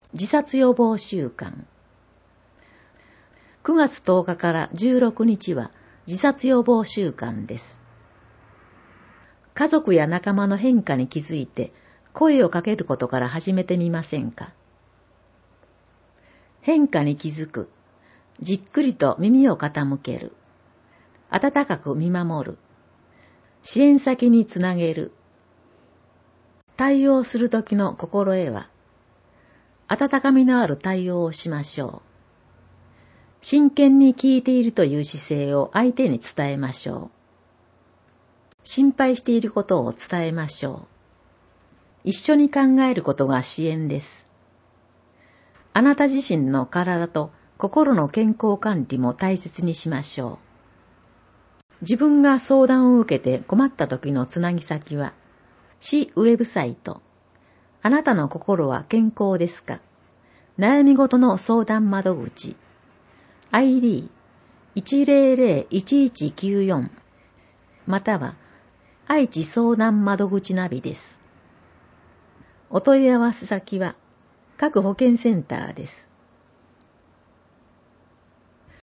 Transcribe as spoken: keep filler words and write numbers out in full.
自殺予防週間。くがつとおかからじゅうろくにちは自殺予防週間です。家族や仲間の変化に気づいて声をかけることから始めてみませんか。変化に気づく。じっくりと耳を傾ける。温かく見守る。支援先につなげる。対応するときの心得は、温かみのある対応をしましょう。真剣に聞いているという姿勢を相手に伝えましょう。心配していることを伝えましょう。一緒に考えることが支援です。あなた自身の体と心の健康管理も大切にしましょう。自分が相談を受けて困った時のつなぎ先は、市ウェブサイト、あなたの心は健康ですか？悩み事の相談窓口、アイディーいちぜろぜろいちいちきゅうよん、または愛知相談窓口ナビです。お問い合わせ先は各保健センターです。